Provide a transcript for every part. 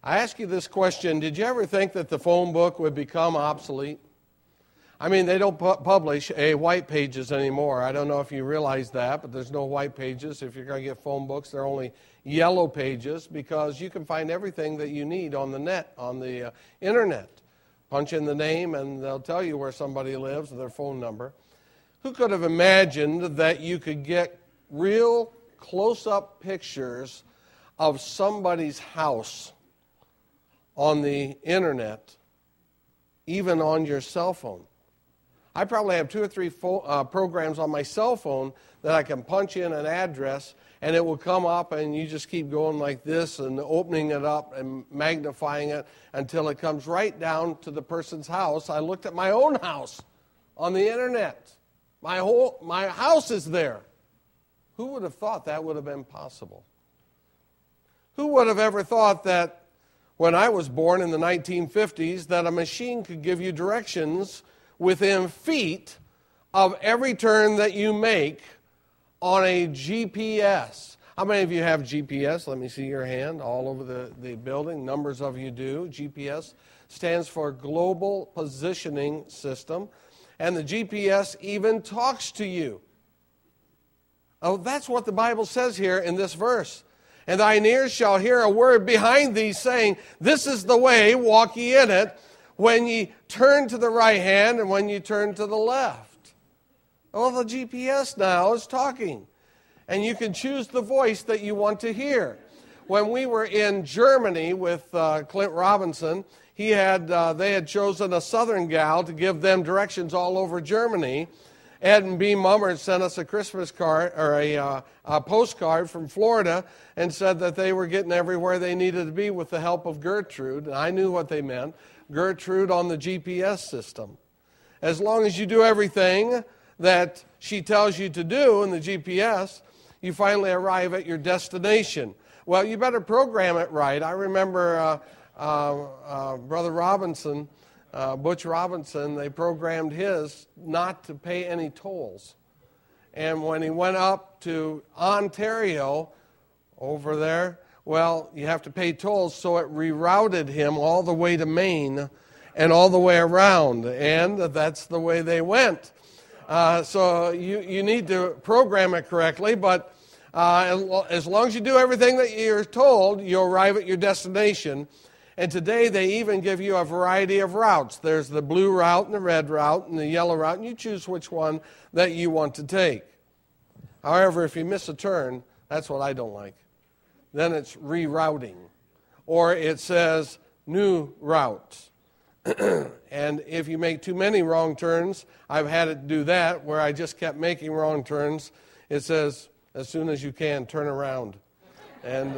I ask you this question, did you ever think that the phone book would become obsolete? I mean, they don't publish white pages anymore. I don't know if you realize that, but there's no white pages. If you're going to get phone books, they're only yellow pages because you can find everything that you need on the net, on the internet. Punch in the name and they'll tell you where somebody lives and their phone number. Who could have imagined that you could get real close-up pictures of somebody's house on the internet, even on your cell phone? I probably have 2 or 3 programs on my cell phone that I can punch in an address and it will come up and you just keep going like this and opening it up and magnifying it until it comes right down to the person's house. I looked at my own house on the internet. My house is there. Who would have thought that would have been possible? Who would have ever thought that when I was born in the 1950s that a machine could give you directions within feet of every turn that you make on a GPS? How many of you have GPS? Let me see your hand all over the building. Numbers of you do. GPS stands for Global Positioning System. And the GPS even talks to you. Oh, that's what the Bible says here in this verse. And thine ears shall hear a word behind thee saying, this is the way, walk ye in it, when ye turn to the right hand and when ye turn to the left. Well, the GPS now is talking. And you can choose the voice that you want to hear. When we were in Germany with Clint Robinson, they had chosen a southern gal to give them directions all over Germany. Ed and B. Mummer sent us a Christmas card or a postcard from Florida and said that they were getting everywhere they needed to be with the help of Gertrude. And I knew what they meant. Gertrude on the GPS system. As long as you do everything that she tells you to do in the GPS, you finally arrive at your destination. Well, you better program it right. I remember Brother Robinson, Butch Robinson, they programmed his not to pay any tolls. And when he went up to Ontario over there, well, you have to pay tolls, so it rerouted him all the way to Maine and all the way around. And that's the way they went. So you need to program it correctly, but as long as you do everything that you're told, you'll arrive at your destination. And today they even give you a variety of routes. There's the blue route and the red route and the yellow route, and you choose which one that you want to take. However, if you miss a turn, that's what I don't like. Then it's rerouting. Or it says new route. And if you make too many wrong turns, I've had it do that, where I just kept making wrong turns. It says, as soon as you can, turn around. And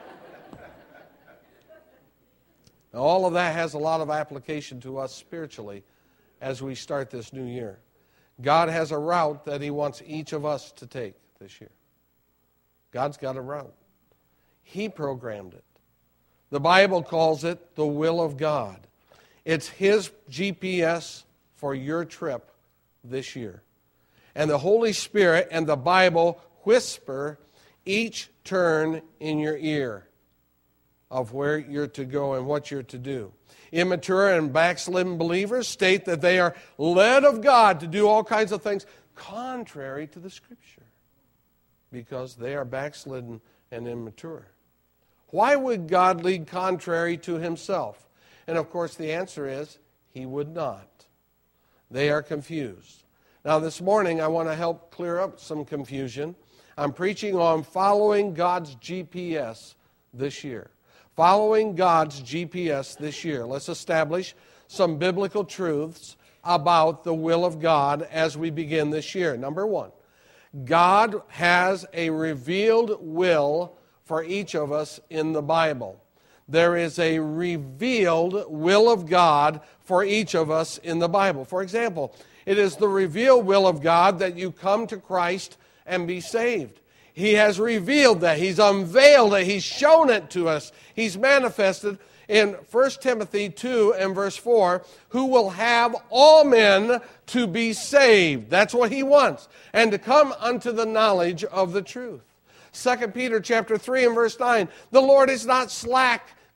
all of that has a lot of application to us spiritually as we start this new year. God has a route that He wants each of us to take this year. God's got a route. He programmed it. The Bible calls it the will of God. It's His GPS for your trip this year. And the Holy Spirit and the Bible whisper each turn in your ear of where you're to go and what you're to do. Immature and backslidden believers state that they are led of God to do all kinds of things contrary to the Scripture because they are backslidden and immature. Why would God lead contrary to Himself? And of course the answer is He would not. They are confused. Now this morning I want to help clear up some confusion. I'm preaching on following God's GPS this year. Following God's GPS this year. Let's establish some biblical truths about the will of God as we begin this year. Number one, God has a revealed will for each of us in the Bible. There is a revealed will of God for each of us in the Bible. For example, it is the revealed will of God that you come to Christ and be saved. He has revealed that. He's unveiled it. He's shown it to us. He's manifested in 1 Timothy 2 and verse 4, who will have all men to be saved. That's what He wants. And to come unto the knowledge of the truth. 2 Peter chapter 3 and verse 9, the Lord is not slack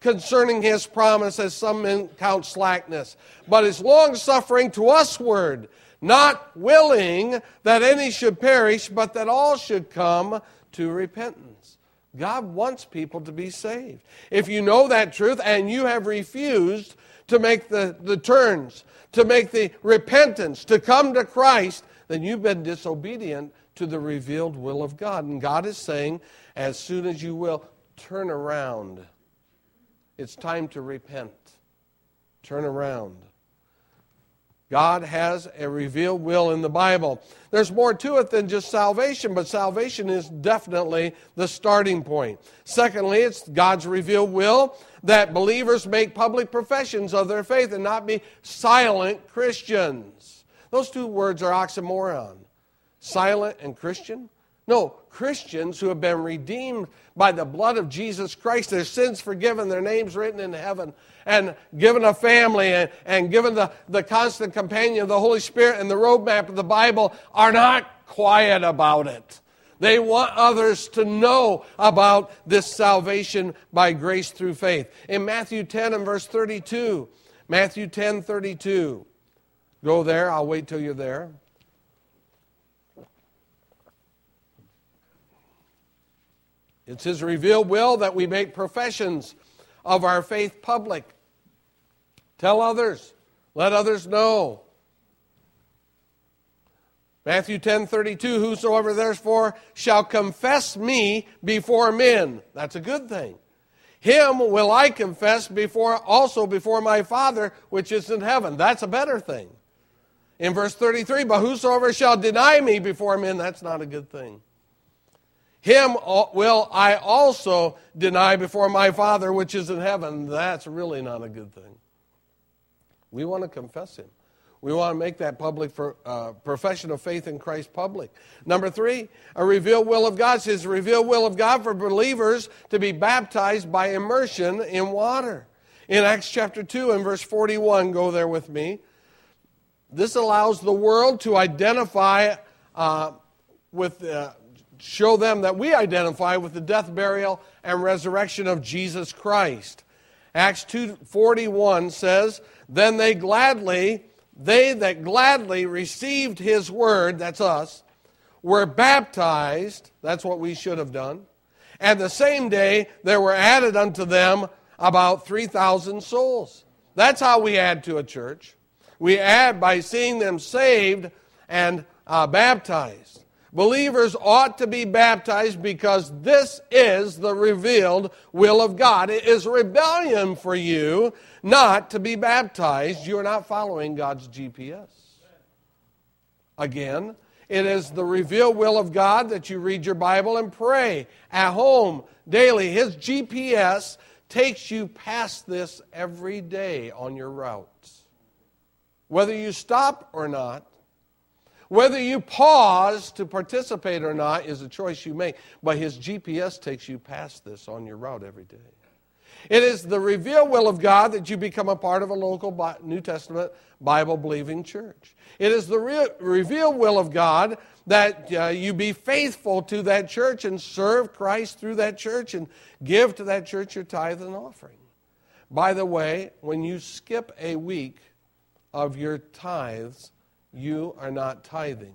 concerning his promise, as some men count slackness, but is long-suffering to usward, not willing that any should perish, but that all should come to repentance. God wants people to be saved. If you know that truth and you have refused to make the turns, to make the repentance, to come to Christ, then you've been disobedient to the revealed will of God. And God is saying, as soon as you will, turn around. It's time to repent. Turn around. God has a revealed will in the Bible. There's more to it than just salvation, but salvation is definitely the starting point. Secondly, it's God's revealed will that believers make public professions of their faith and not be silent Christians. Those two words are oxymoron. Silent and Christian? No, Christians who have been redeemed by the blood of Jesus Christ, their sins forgiven, their names written in heaven, and given a family, and given the constant companion of the Holy Spirit and the roadmap of the Bible, are not quiet about it. They want others to know about this salvation by grace through faith. In Matthew 10 and verse 32, Matthew 10:32. Go there, I'll wait till you're there. It's His revealed will that we make professions of our faith public. Tell others. Let others know. Matthew 10:32, whosoever therefore shall confess me before men. That's a good thing. Him will I confess also before my Father which is in heaven. That's a better thing. In verse 33, but whosoever shall deny me before men, that's not a good thing. Him will I also deny before my Father which is in heaven. That's really not a good thing. We want to confess Him. We want to make that public profession of faith in Christ public. Number 3, a revealed will of God. It's His revealed will of God for believers to be baptized by immersion in water. In Acts chapter 2 and verse 41, go there with me. This allows the world to identify show them that we identify with the death, burial, and resurrection of Jesus Christ. Acts 2:41 says, then they that gladly received His word, that's us, were baptized, that's what we should have done, and the same day there were added unto them about 3,000 souls. That's how we add to a church. We add by seeing them saved and baptized. Believers ought to be baptized because this is the revealed will of God. It is rebellion for you not to be baptized. You are not following God's GPS. Again, it is the revealed will of God that you read your Bible and pray at home daily. His GPS takes you past this every day on your routes. Whether you stop or not, whether you pause to participate or not is a choice you make. But His GPS takes you past this on your route every day. It is the revealed will of God that you become a part of a local New Testament Bible-believing church. It is the revealed will of God that you be faithful to that church and serve Christ through that church and give to that church your tithe and offering. By the way, when you skip a week of your tithes, you are not tithing.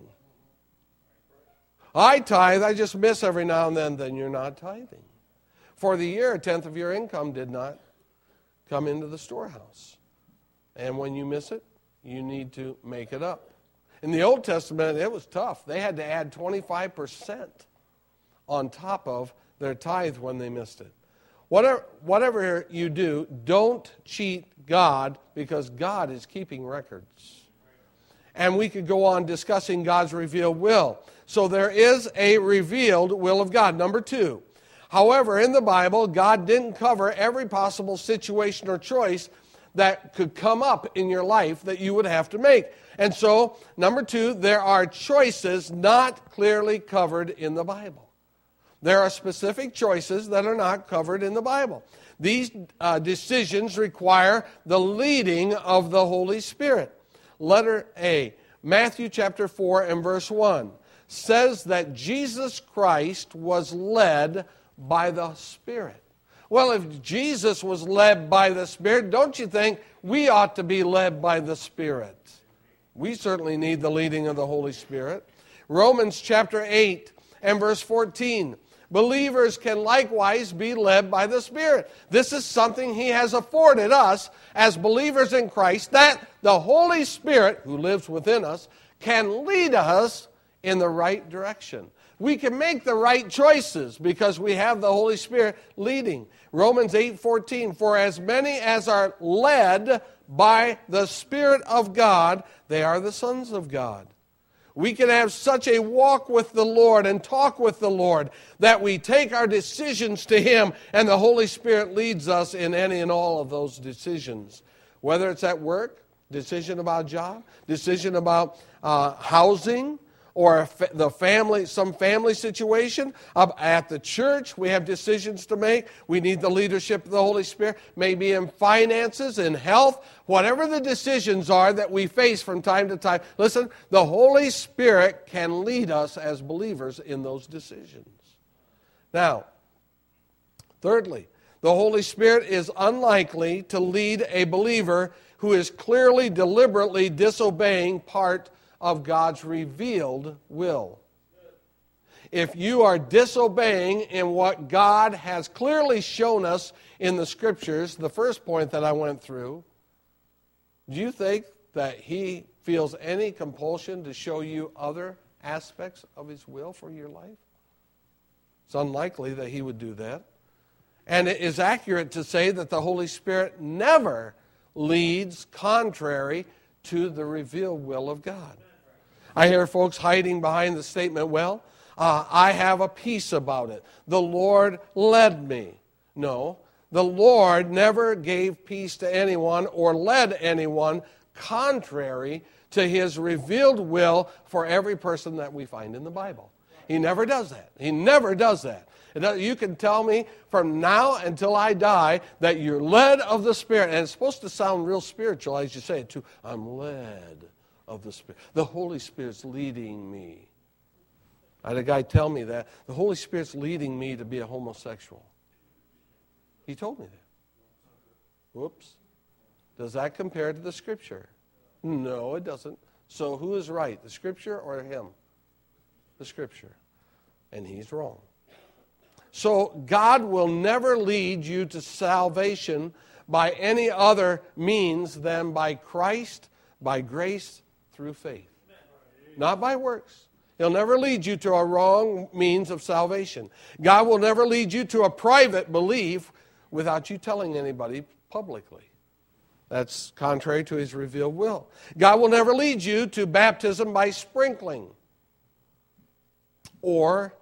I tithe, I just miss every now and then you're not tithing. For the year, 1/10 of your income did not come into the storehouse. And when you miss it, you need to make it up. In the Old Testament, it was tough. They had to add 25% on top of their tithe when they missed it. Whatever you do, don't cheat God because God is keeping records. And we could go on discussing God's revealed will. So there is a revealed will of God. Number 2. However, in the Bible, God didn't cover every possible situation or choice that could come up in your life that you would have to make. And so, number 2, there are choices not clearly covered in the Bible. There are specific choices that are not covered in the Bible. These decisions require the leading of the Holy Spirit. Letter A, Matthew chapter 4 and verse 1 says that Jesus Christ was led by the Spirit. Well, if Jesus was led by the Spirit, don't you think we ought to be led by the Spirit? We certainly need the leading of the Holy Spirit. Romans chapter 8 and verse 14. Believers can likewise be led by the Spirit. This is something He has afforded us as believers in Christ, that the Holy Spirit, who lives within us, can lead us in the right direction. We can make the right choices because we have the Holy Spirit leading. Romans 8:14, for as many as are led by the Spirit of God, they are the sons of God. We can have such a walk with the Lord and talk with the Lord that we take our decisions to Him, and the Holy Spirit leads us in any and all of those decisions. Whether it's at work, decision about a job, decision about housing, or some family situation. At the church, we have decisions to make. We need the leadership of the Holy Spirit, maybe in finances, in health, whatever the decisions are that we face from time to time. Listen, the Holy Spirit can lead us as believers in those decisions. Now, thirdly, the Holy Spirit is unlikely to lead a believer who is clearly, deliberately disobeying part of God's revealed will. If you are disobeying in what God has clearly shown us in the Scriptures, the first point that I went through, do you think that He feels any compulsion to show you other aspects of His will for your life? It's unlikely that He would do that. And it is accurate to say that the Holy Spirit never leads contrary to the revealed will of God. I hear folks hiding behind the statement, well, I have a peace about it. The Lord led me. No, the Lord never gave peace to anyone or led anyone contrary to His revealed will for every person that we find in the Bible. He never does that. He never does that. You can tell me from now until I die that you're led of the Spirit. And it's supposed to sound real spiritual as you say it too. I'm led of the Spirit. The Holy Spirit's leading me. I had a guy tell me that. The Holy Spirit's leading me to be a homosexual. He told me that. Whoops. Does that compare to the Scripture? No, it doesn't. So who is right, the Scripture or him? The Scripture. And he's wrong. So God will never lead you to salvation by any other means than by Christ, by grace, through faith. Not by works. He'll never lead you to a wrong means of salvation. God will never lead you to a private belief without you telling anybody publicly. That's contrary to His revealed will. God will never lead you to baptism by sprinkling or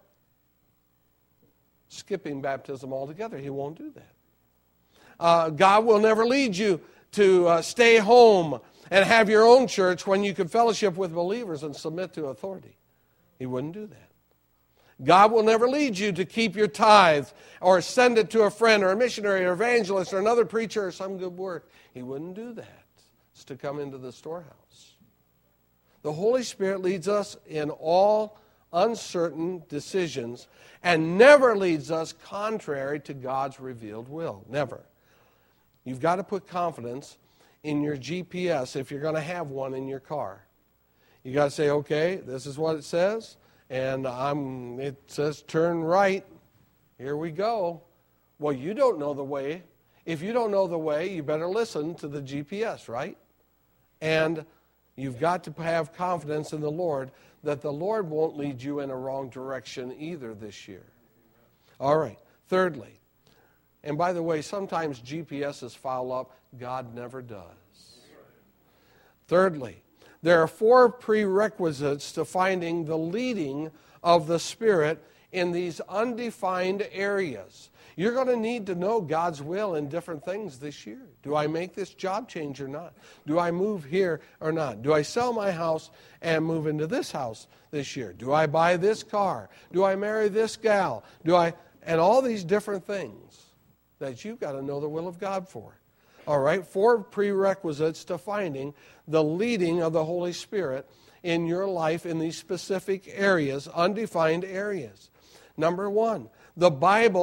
skipping baptism altogether. He won't do that. God will never lead you to stay home and have your own church when you can fellowship with believers and submit to authority. He wouldn't do that. God will never lead you to keep your tithes or send it to a friend or a missionary or evangelist or another preacher or some good work. He wouldn't do that. It's to come into the storehouse. The Holy Spirit leads us in all uncertain decisions and never leads us contrary to God's revealed will. Never. You've got to put confidence in your GPS if you're going to have one in your car. You got to say, okay, this is what it says, and it says turn right. Here we go. Well, you don't know the way. If you don't know the way, you better listen to the GPS, right? And you've got to have confidence in the Lord that the Lord won't lead you in a wrong direction either this year. All right. Thirdly, and by the way, sometimes GPSs foul up. God never does. Thirdly, there are 4 prerequisites to finding the leading of the Spirit in these undefined areas. You're going to need to know God's will in different things this year. Do I make this job change or not? Do I move here or not? Do I sell my house and move into this house this year? Do I buy this car? Do I marry this gal? And all these different things that you've got to know the will of God for. All right, 4 prerequisites to finding the leading of the Holy Spirit in your life in these specific areas, undefined areas. Number 1, the Bible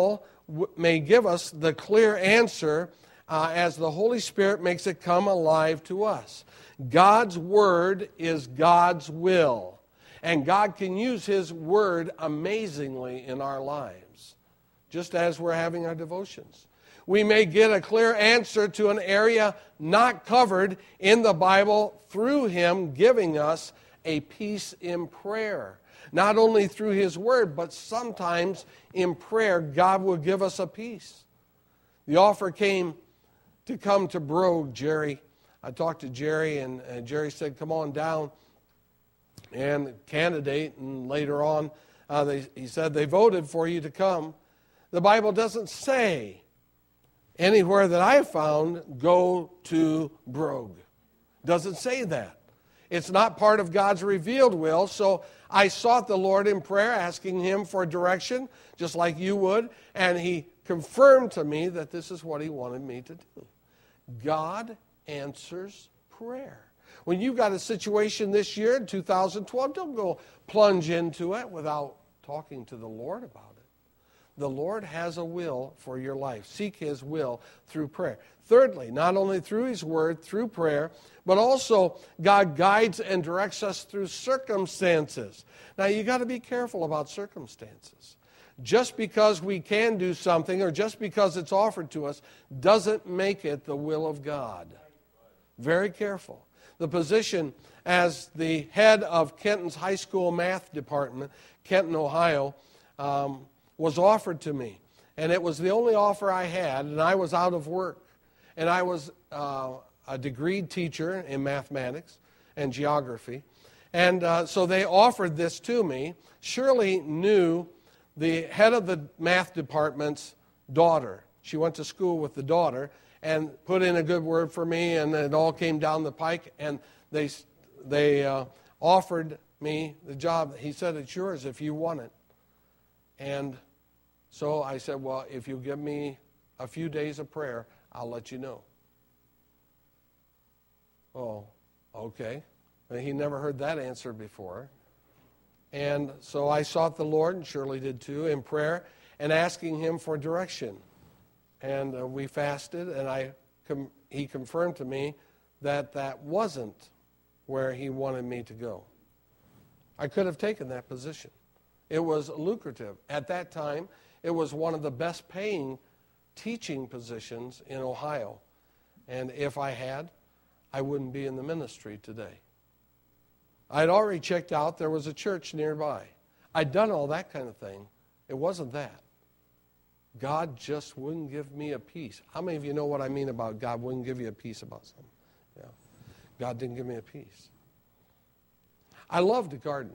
may give us the clear answer as the Holy Spirit makes it come alive to us. God's Word is God's will. And God can use His Word amazingly in our lives, just as we're having our devotions. We may get a clear answer to an area not covered in the Bible through Him giving us a peace in prayer. Not only through His Word, but sometimes in prayer, God will give us a peace. The offer came to come to Brogue, Jerry. I talked to Jerry, and Jerry said, come on down and candidate. And later on, he said, they voted for you to come. The Bible doesn't say anywhere that I found, go to Brogue. Doesn't say that. It's not part of God's revealed will, so I sought the Lord in prayer, asking Him for direction, just like you would, and He confirmed to me that this is what He wanted me to do. God answers prayer. When you've got a situation this year in 2012, don't go plunge into it without talking to the Lord about it. The Lord has a will for your life. Seek His will through prayer. Thirdly, not only through His Word, through prayer, but also God guides and directs us through circumstances. Now, you've got to be careful about circumstances. Just because we can do something or just because it's offered to us doesn't make it the will of God. Very careful. The position as the head of Kenton's high school math department, Kenton, Ohio, was offered to me. And it was the only offer I had, and I was out of work. And I was a degreed teacher in mathematics and geography. And so they offered this to me. Shirley knew the head of the math department's daughter. She went to school with the daughter and put in a good word for me, and it all came down the pike, and they offered me the job. He said, it's yours if you want it. And so I said, well, if you give me a few days of prayer, I'll let you know. Oh, okay. He never heard that answer before. And so I sought the Lord, and Shirley did too, in prayer and asking Him for direction. And we fasted, and He confirmed to me that that wasn't where He wanted me to go. I could have taken that position. It was lucrative. At that time, it was one of the best paying teaching positions in Ohio. And if I had, I wouldn't be in the ministry today. I'd already checked out. There was a church nearby. I'd done all that kind of thing. It wasn't that. God just wouldn't give me a peace. How many of you know what I mean about God wouldn't give you a peace about something? Yeah. God didn't give me a peace. I loved to garden.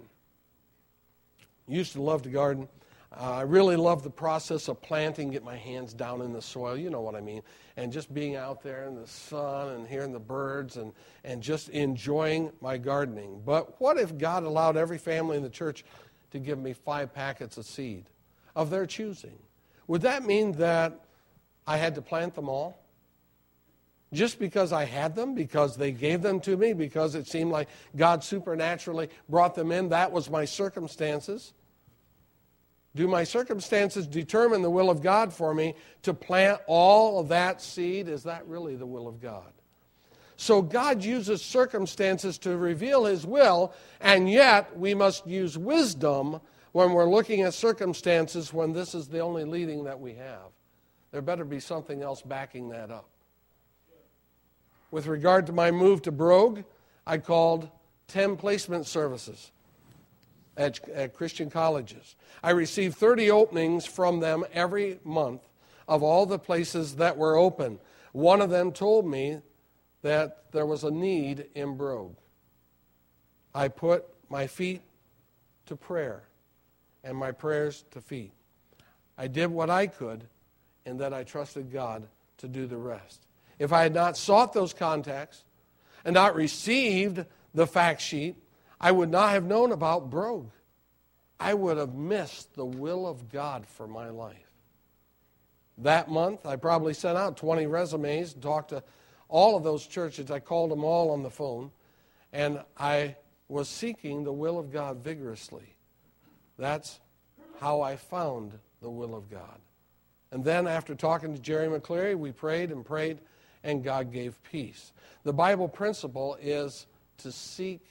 Used to love to garden. I really loved the process of planting, get my hands down in the soil, you know what I mean, and just being out there in the sun and hearing the birds and just enjoying my gardening. But what if God allowed every family in the church to give me 5 packets of seed of their choosing? Would that mean that I had to plant them all? Just because I had them, because they gave them to me, because it seemed like God supernaturally brought them in, that was my circumstances? Do my circumstances determine the will of God for me to plant all of that seed? Is that really the will of God? So God uses circumstances to reveal His will, and yet we must use wisdom when we're looking at circumstances when this is the only leading that we have. There better be something else backing that up. With regard to my move to Brogue, I called 10 placement services at Christian colleges. I received 30 openings from them every month of all the places that were open. One of them told me that there was a need in Brogue. I put my feet to prayer and my prayers to feet. I did what I could, and then I trusted God to do the rest. If I had not sought those contacts and not received the fact sheet, I would not have known about Brogue. I would have missed the will of God for my life. That month, I probably sent out 20 resumes and talked to all of those churches. I called them all on the phone, and I was seeking the will of God vigorously. That's how I found the will of God. And then after talking to Jerry McCleary, we prayed and prayed, and God gave peace. The Bible principle is to seek,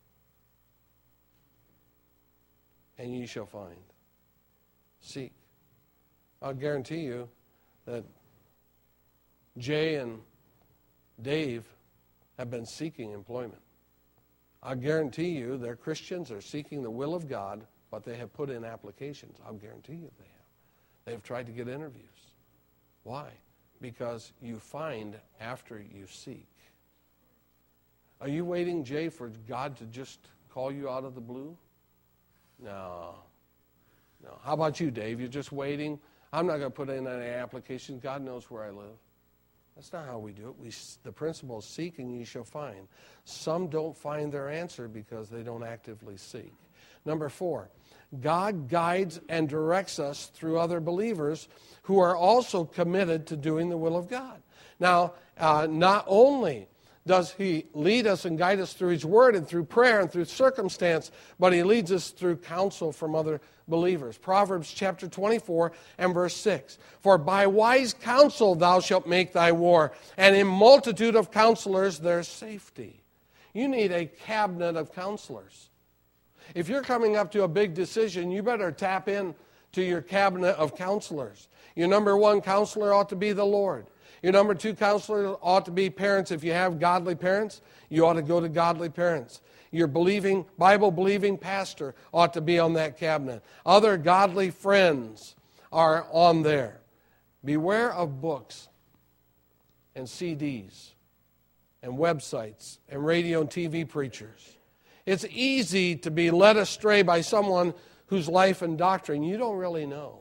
and ye shall find. Seek. I'll guarantee you that Jay and Dave have been seeking employment. I guarantee you their Christians are seeking the will of God, but they have put in applications. I'll guarantee you they have. They've tried to get interviews. Why? Because you find after you seek. Are you waiting, Jay, for God to just call you out of the blue? No. How about you, Dave? You're just waiting? I'm not going to put in any applications. God knows where I live. That's not how we do it. The principle is seek and ye shall find. Some don't find their answer because they don't actively seek. Number 4, God guides and directs us through other believers who are also committed to doing the will of God. Now, not only does he lead us and guide us through his word and through prayer and through circumstance, but he leads us through counsel from other believers. Proverbs chapter 24 and verse 6. For by wise counsel thou shalt make thy war, and in multitude of counselors there's safety. You need a cabinet of counselors. If you're coming up to a big decision, you better tap in to your cabinet of counselors. Your number 1 counselor ought to be the Lord. Your number 2 counselor ought to be parents. If you have godly parents, you ought to go to godly parents. Your believing, Bible-believing pastor ought to be on that cabinet. Other godly friends are on there. Beware of books and CDs and websites and radio and TV preachers. It's easy to be led astray by someone whose life and doctrine you don't really know.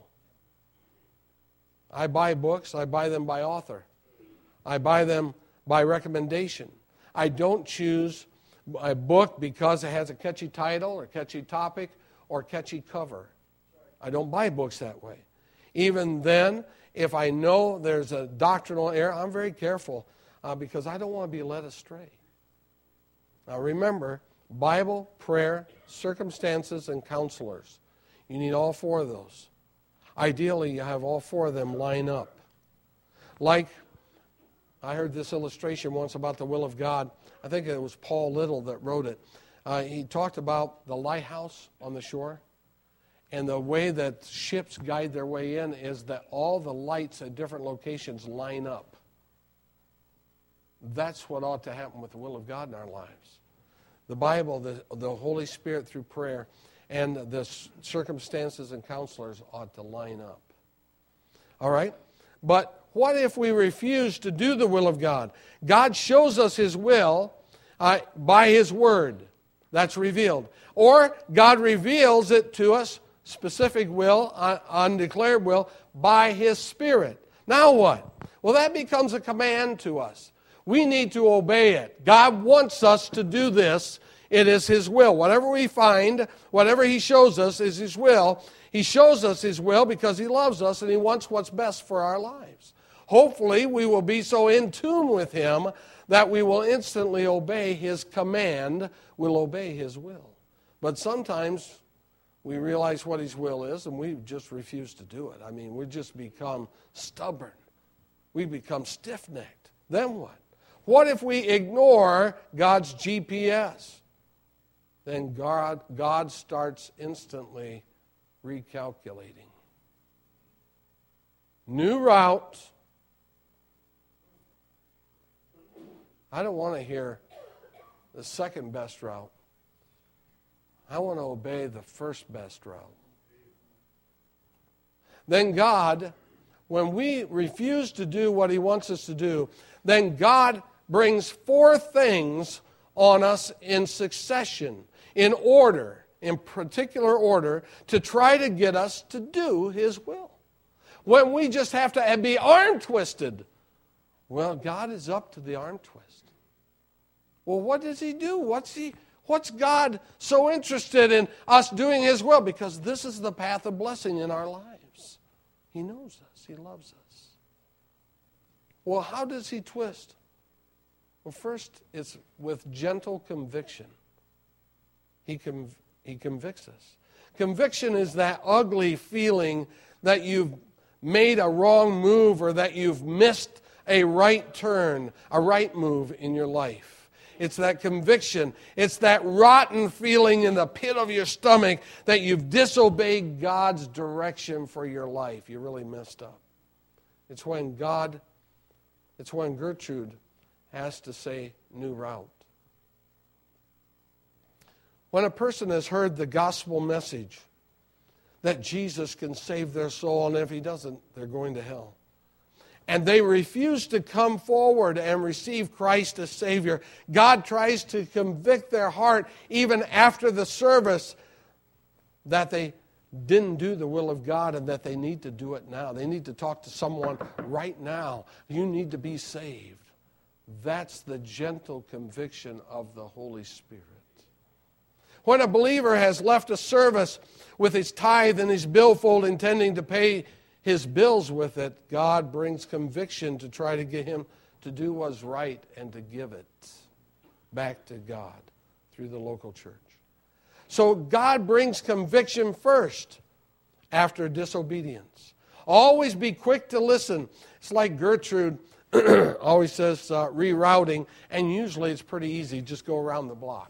I buy books. I buy them by author. I buy them by recommendation. I don't choose a book because it has a catchy title or catchy topic or catchy cover. I don't buy books that way. Even then, if I know there's a doctrinal error, I'm very careful because I don't want to be led astray. Now remember, Bible, prayer, circumstances, and counselors. You need all 4 of those. Ideally, you have all 4 of them line up. Like, I heard this illustration once about the will of God. I think it was Paul Little that wrote it. He talked about the lighthouse on the shore. And the way that ships guide their way in is that all the lights at different locations line up. That's what ought to happen with the will of God in our lives. The Bible, the Holy Spirit through prayer, and the circumstances and counselors ought to line up. All right? But what if we refuse to do the will of God? God shows us his will by his word. That's revealed. Or God reveals it to us, specific will, undeclared will, by his Spirit. Now what? Well, that becomes a command to us. We need to obey it. God wants us to do this. It is his will. Whatever we find, whatever he shows us is his will. He shows us his will because he loves us and he wants what's best for our lives. Hopefully, we will be so in tune with him that we will instantly obey his command, we'll obey his will. But sometimes we realize what his will is and we just refuse to do it. I mean, we just become stubborn. We become stiff-necked. Then what? What if we ignore God's GPS? Then God starts instantly recalculating. New route. I don't want to hear the second best route. I want to obey the first best route. Then God, when we refuse to do what he wants us to do, then God brings 4 things on us in succession, in order, in particular order, to try to get us to do his will. When we just have to be arm twisted, well, God is up to the arm twist. Well, what does he do? What's God so interested in us doing his will? Because this is the path of blessing in our lives. He knows us. He loves us. Well, how does he twist? Well, first, it's with gentle conviction. He convicts us. Conviction is that ugly feeling that you've made a wrong move or that you've missed a right turn, a right move in your life. It's that conviction. It's that rotten feeling in the pit of your stomach that you've disobeyed God's direction for your life. You really messed up. It's when Gertrude has to say, new route. When a person has heard the gospel message that Jesus can save their soul, and if he doesn't, they're going to hell, and they refuse to come forward and receive Christ as Savior, God tries to convict their heart even after the service that they didn't do the will of God and that they need to do it now. They need to talk to someone right now. You need to be saved. That's the gentle conviction of the Holy Spirit. When a believer has left a service with his tithe and his billfold intending to pay his bills with it, God brings conviction to try to get him to do what's right and to give it back to God through the local church. So God brings conviction first after disobedience. Always be quick to listen. It's like Gertrude always says rerouting, and usually it's pretty easy. Just go around the block.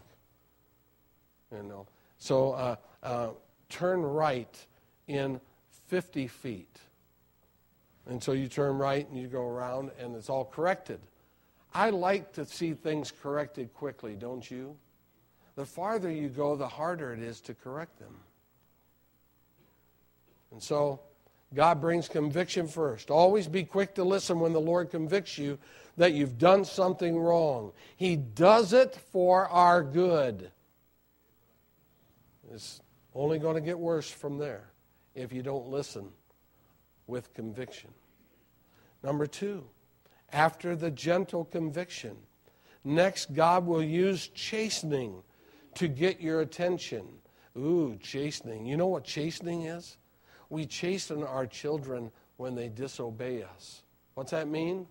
So turn right in 50 feet. And so you turn right and you go around and it's all corrected. I like to see things corrected quickly, don't you? The farther you go, the harder it is to correct them. And so God brings conviction first. Always be quick to listen when the Lord convicts you that you've done something wrong. He does it for our good. It's only going to get worse from there if you don't listen with conviction. Number 2, after the gentle conviction, next God will use chastening to get your attention. Ooh, chastening. You know what chastening is? We chasten our children when they disobey us. What's that mean?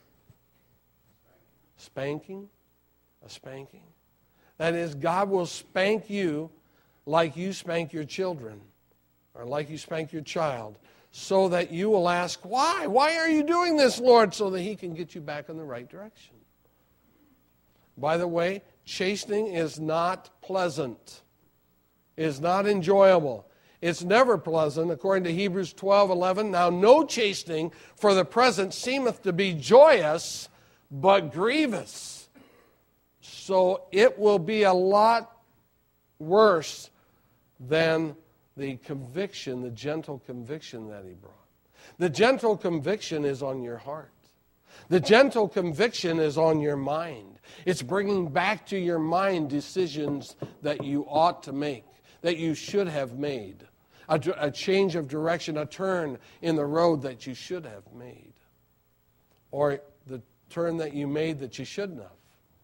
Spanking? A spanking? That is, God will spank you like you spank your children, or like you spank your child, so that you will ask, why? Why are you doing this, Lord? So that he can get you back in the right direction. By the way, chastening is not pleasant. It is not enjoyable. It's never pleasant, according to Hebrews 12:11. Now no chastening for the present seemeth to be joyous, but grievous. So it will be a lot worse than the conviction, the gentle conviction that he brought. The gentle conviction is on your heart. The gentle conviction is on your mind. It's bringing back to your mind decisions that you ought to make, that you should have made, a change of direction, a turn in the road that you should have made, or the turn that you made that you shouldn't have.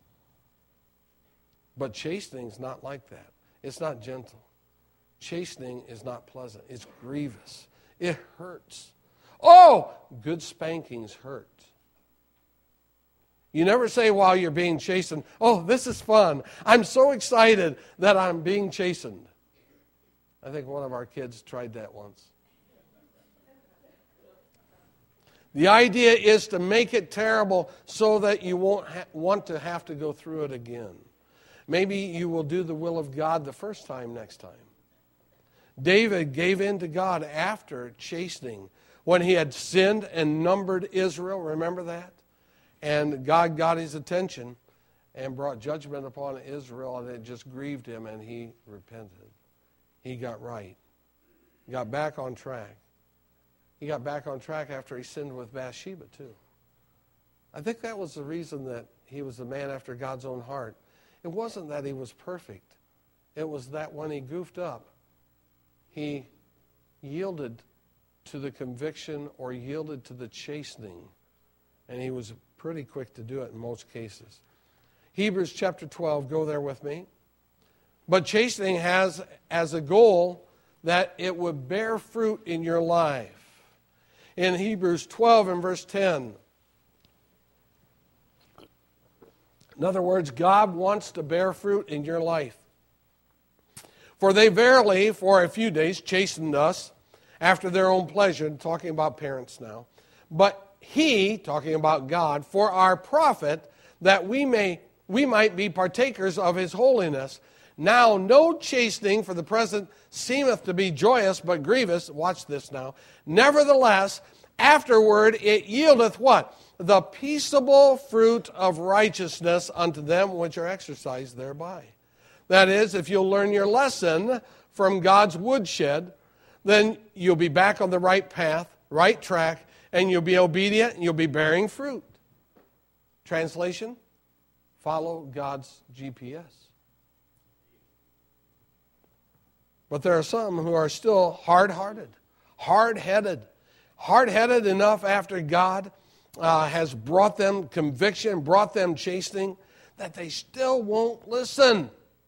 But chastening is not like that. It's not gentle. Chastening is not pleasant. It's grievous. It hurts. Oh, good spankings hurt. You never say while you're being chastened, oh, this is fun. I'm so excited that I'm being chastened. I think one of our kids tried that once. The idea is to make it terrible so that you won't want to have to go through it again. Maybe you will do the will of God the first time next time. David gave in to God after chastening when he had sinned and numbered Israel. Remember that? And God got his attention and brought judgment upon Israel, and it just grieved him, and he repented. He got right. He got back on track. He got back on track after he sinned with Bathsheba, too. I think that was the reason that he was the man after God's own heart. It wasn't that he was perfect. It was that when he goofed up, he yielded to the conviction or yielded to the chastening. And he was pretty quick to do it in most cases. Hebrews chapter 12, go there with me. But chastening has as a goal that it would bear fruit in your life. In Hebrews 12 and verse 10, in other words, God wants to bear fruit in your life. For they verily, for a few days, chastened us, after their own pleasure, talking about parents now. But he, talking about God, for our profit, that we might be partakers of his holiness. Now no chastening for the present seemeth to be joyous, but grievous. Watch this now. Nevertheless, afterward it yieldeth what? The peaceable fruit of righteousness unto them which are exercised thereby. That is, if you'll learn your lesson from God's woodshed, then you'll be back on the right path, right track, and you'll be obedient and you'll be bearing fruit. Translation, follow God's GPS. But there are some who are still hard-hearted, hard-headed enough after God has brought them conviction, brought them chastening, that they still won't listen.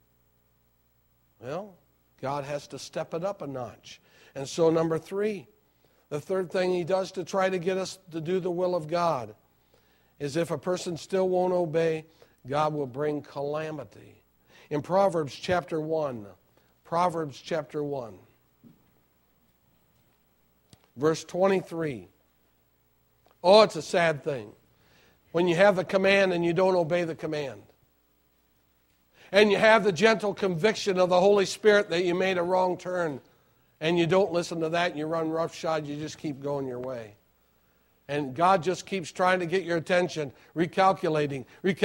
Well, God has to step it up a notch. And so number 3, the third thing he does to try to get us to do the will of God is if a person still won't obey, God will bring calamity. In Proverbs chapter 1, verse 23. Oh, it's a sad thing when you have the command and you don't obey the command. And you have the gentle conviction of the Holy Spirit that you made a wrong turn, and you don't listen to that, and you run roughshod, you just keep going your way. And God just keeps trying to get your attention, recalculating.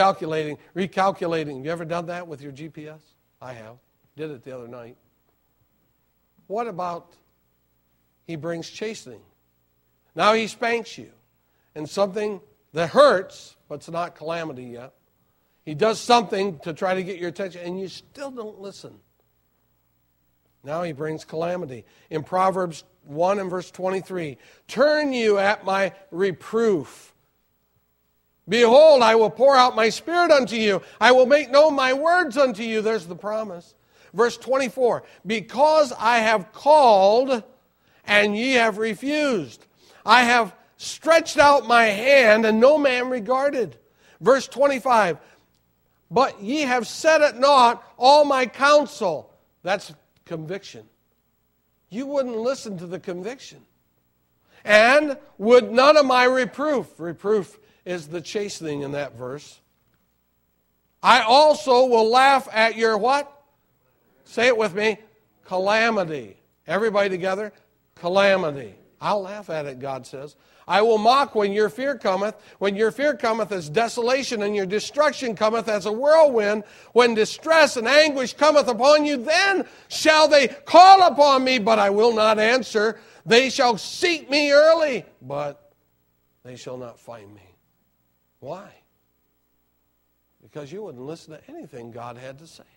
You ever done that with your GPS? I have. Did it the other night. What about he brings chastening? Now he spanks you. And something that hurts, but it's not calamity yet. He does something to try to get your attention, and you still don't listen. Now he brings calamity. In Proverbs 1 and verse 23, turn you at my reproof. Behold, I will pour out my spirit unto you. I will make known my words unto you. There's the promise. Verse 24, because I have called and ye have refused. I have stretched out my hand and no man regarded. Verse 25, but ye have set at naught all my counsel. That's conviction. You wouldn't listen to the conviction. And would none of my reproof. Reproof is the chastening in that verse. I also will laugh at your what? Say it with me. Calamity. Everybody together. Calamity. I'll laugh at it, God says. I will mock when your fear cometh. When your fear cometh as desolation, and your destruction cometh as a whirlwind. When distress and anguish cometh upon you, then shall they call upon me, but I will not answer. They shall seek me early, but they shall not find me. Why? Because you wouldn't listen to anything God had to say.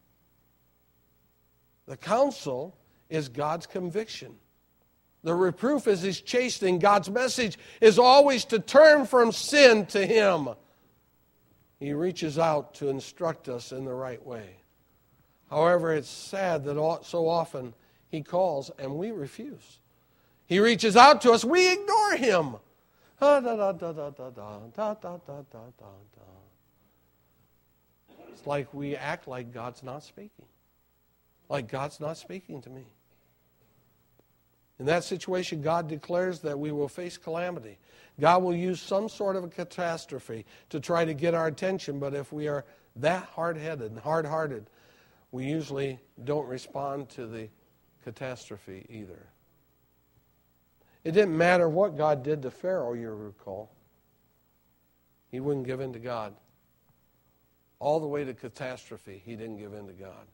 The counsel is God's conviction. The reproof is his chastening. God's message is always to turn from sin to him. He reaches out to instruct us in the right way. However, it's sad that so often he calls and we refuse. He reaches out to us, we ignore him. It's like we act like God's not speaking. Like God's not speaking to me. In that situation, God declares that we will face calamity. God will use some sort of a catastrophe to try to get our attention, but if we are that hard-headed and hard-hearted, we usually don't respond to the catastrophe either. It didn't matter what God did to Pharaoh, you recall. He wouldn't give in to God. All the way to catastrophe, he didn't give in to God.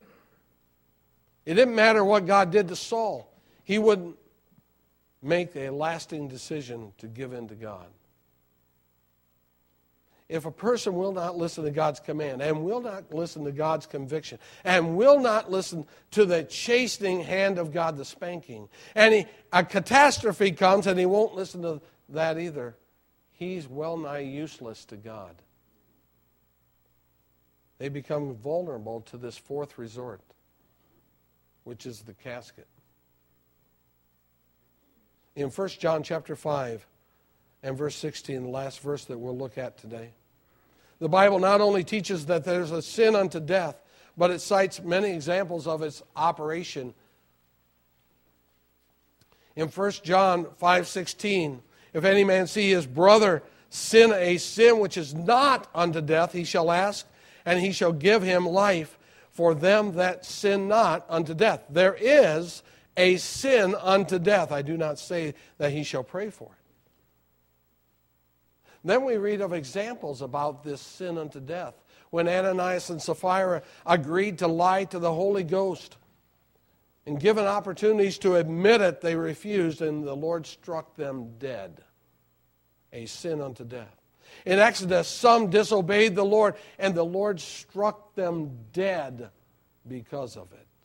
It didn't matter what God did to Saul. He wouldn't make a lasting decision to give in to God. If a person will not listen to God's command and will not listen to God's conviction and will not listen to the chastening hand of God, the spanking, and a catastrophe comes and he won't listen to that either, he's well nigh useless to God. They become vulnerable to this fourth resort, which is the casket. In 1 John chapter 5 and verse 16, the last verse that we'll look at today, the Bible not only teaches that there's a sin unto death, but it cites many examples of its operation. In 1 John 5:16, if any man see his brother sin a sin which is not unto death, he shall ask, and he shall give him life for them that sin not unto death. There is a sin unto death. I do not say that he shall pray for it. Then we read of examples about this sin unto death. When Ananias and Sapphira agreed to lie to the Holy Ghost, and given opportunities to admit it, they refused, and the Lord struck them dead. A sin unto death. In Exodus, some disobeyed the Lord, and the Lord struck them dead because of it.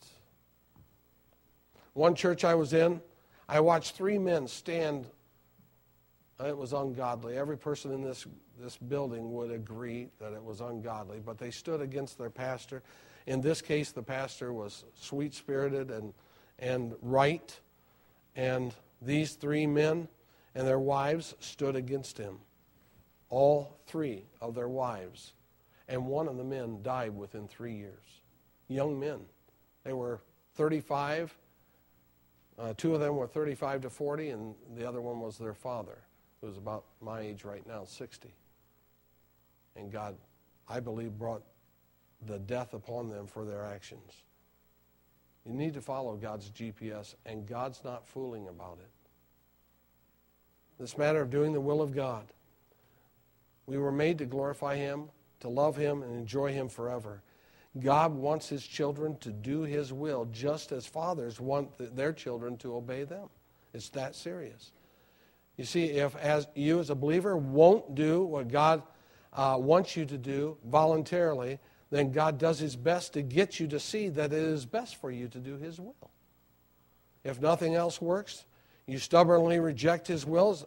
One church I was in, I watched 3 men stand. It was ungodly. Every person in this building would agree that it was ungodly, but they stood against their pastor. In this case, the pastor was sweet-spirited and right, and these 3 men and their wives stood against him. All 3 of their wives. And one of the men died within 3 years. Young men. They were 35. 2 of them were 35 to 40, and the other one was their father, who was about my age right now, 60. And God, I believe, brought the death upon them for their actions. You need to follow God's GPS, and God's not fooling about it. This matter of doing the will of God. We were made to glorify Him, to love Him, and enjoy Him forever. God wants His children to do His will just as fathers want their children to obey them. It's that serious. You see, if you as a believer won't do what God wants you to do voluntarily, then God does His best to get you to see that it is best for you to do His will. If nothing else works, you stubbornly reject His wills,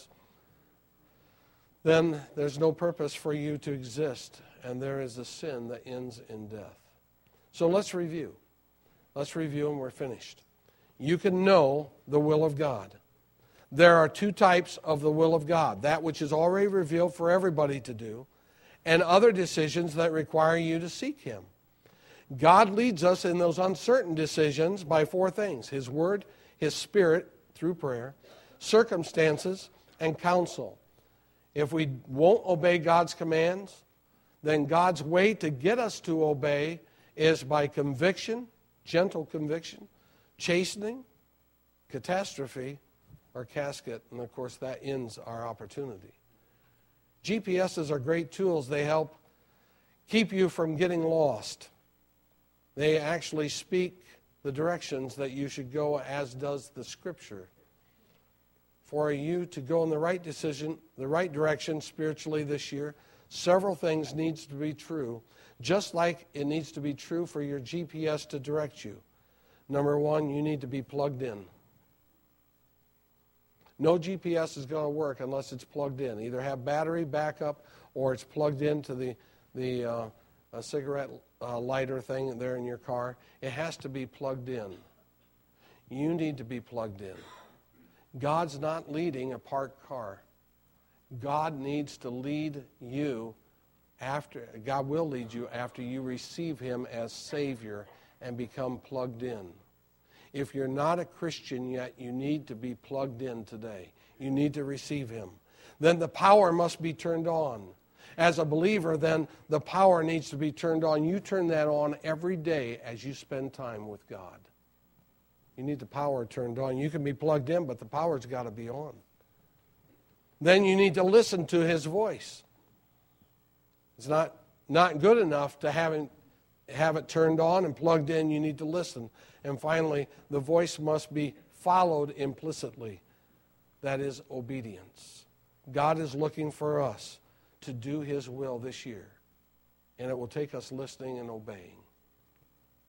then there's no purpose for you to exist, and there is a sin that ends in death. So let's review. Let's review, and we're finished. You can know the will of God. There are 2 types of the will of God: that which is already revealed for everybody to do, and other decisions that require you to seek Him. God leads us in those uncertain decisions by 4 things: His Word, His Spirit through prayer, circumstances, and counsel. If we won't obey God's commands, then God's way to get us to obey is by conviction, gentle conviction, chastening, catastrophe, or casket, and of course that ends our opportunity. GPSs are great tools. They help keep you from getting lost. They actually speak the directions that you should go, as does the Scripture. For you to go in the right direction spiritually this year, several things needs to be true, just like it needs to be true for your GPS to direct you. Number 1, you need to be plugged in. No GPS is going to work unless it's plugged in. Either have battery backup or it's plugged into the cigarette lighter thing there in your car. It has to be plugged in. You need to be plugged in. God's not leading a parked car. God needs to lead you God will lead you after you receive Him as Savior and become plugged in. If you're not a Christian yet, you need to be plugged in today. You need to receive Him. Then the power must be turned on. As a believer, then the power needs to be turned on. You turn that on every day as you spend time with God. You need the power turned on. You can be plugged in, but the power's got to be on. Then you need to listen to His voice. It's not good enough to have it turned on and plugged in. You need to listen. And finally, the voice must be followed implicitly. That is obedience. God is looking for us to do His will this year. And it will take us listening and obeying.